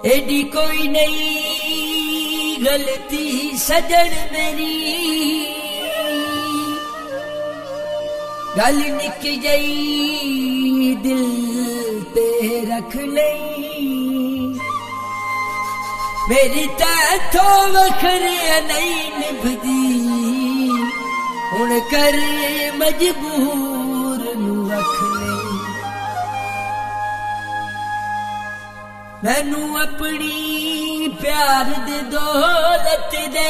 AD कोई नहीं गलती सजन मेरी, गल निक जई दिल ते रख लई। मेरी तैथो वखरिया नहीं निभदी, हुण कर मजबूर नू रख लई। मैनू अपनी प्यार दे दौलत दे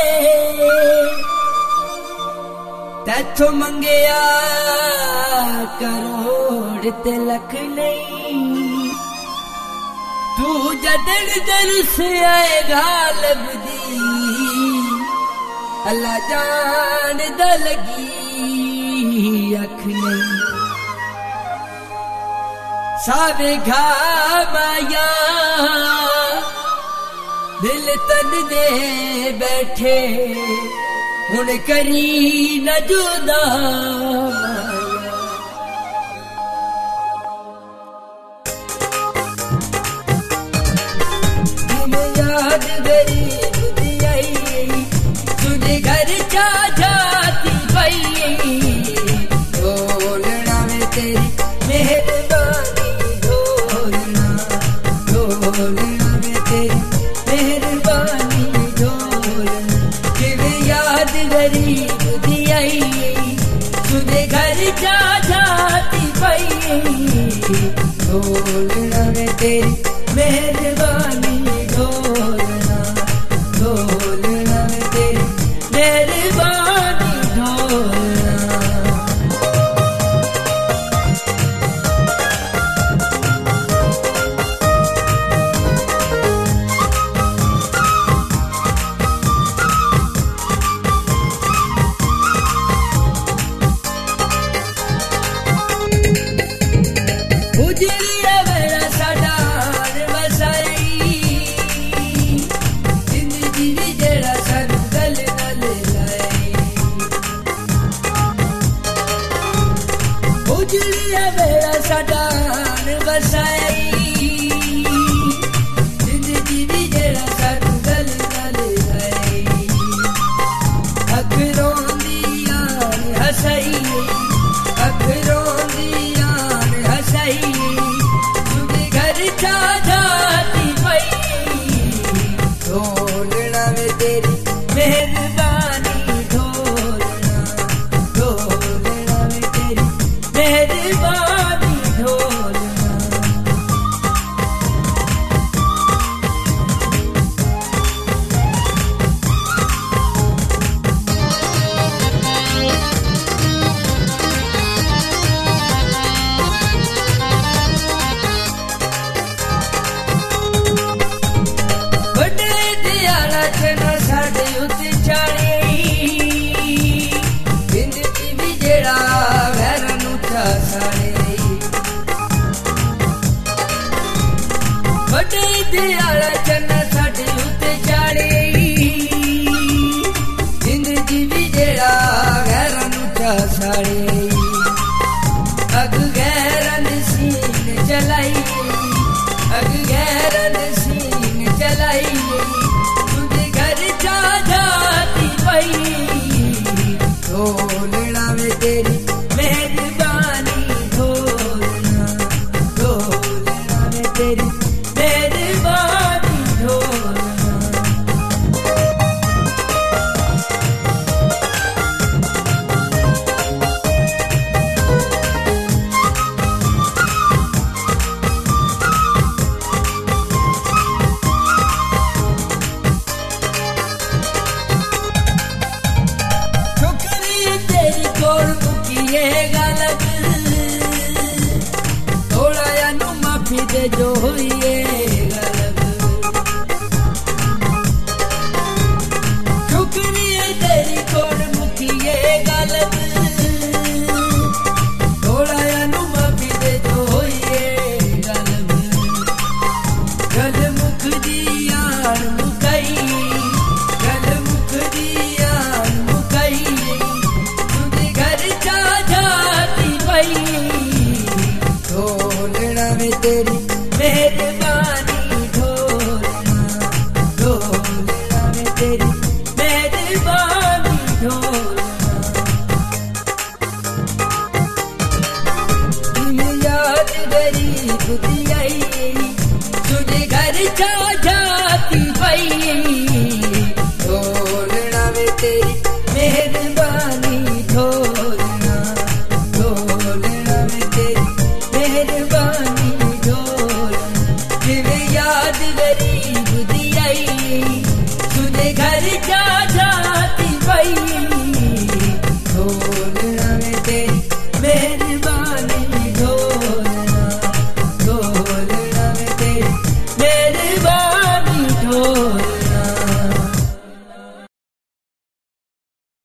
तैथों मंगया करोड़ ते लख नहीं। तू जदन दर से आएगा लभदी, अल्लाह जान दा लगी अख नहीं। सावे घामाया दिल तन दे बैठे, हुण करी न जुदा याद गरीब दी आई, तुझे घर जा जाती पई। ढोलना में तेरी मेहरबानी, ढोलना ढोलना में तेरी मेहरबानी, ढोलना किवें याद गरीब दी आई, तुझे घर जा जाती पई। ढोलना में तेरी मेहरबानी, ढोलना ढोलना में तेरी मेहरबानी, ढोलना। उजड़िया वेला साडा बेड़ा साडान बसाई, जिंदगी भी जेड़ा सानू गल गल लाई। अखरों दी यार हसाई, अखरों दी यार हसाई, तुझे घर जा जाती पई। ढोलना में तेरी मेहरबानी, ढोलना ढोलना में तेरी मेहरबानी, ढोलना। बड़े दियाला चना साडे उत्ते चाणी, जिंदगी भी जेड़ा वैरन उठा साड़े। बड़े दियाला चना साडे उत्ते चाणी, जिंदगी भी जेड़ा वैरन उठा साड़े। अग गैरन सीन जलाई, अग गैरन सीन जलाई, तुझे घर जा जाती पई। ढोलना में तेरी मेहरबानी, ढोलना ढोलना में तेरी मेहरबानी, ढोलना। शुक्रिया तेरी कोल मुकिए गलत, थोड़ा या नू माफी दे जो हुई गलत। शुक्रिया तेरी कोल मुकिए गलत, थोड़ा या नू माफी दे जो हुई गलत। गल मुकदी यार मुकई, गल मुकदी यार मुकई, तुझे घर जा जाती पई। ढोलना में तेरी मेहरबानी, हो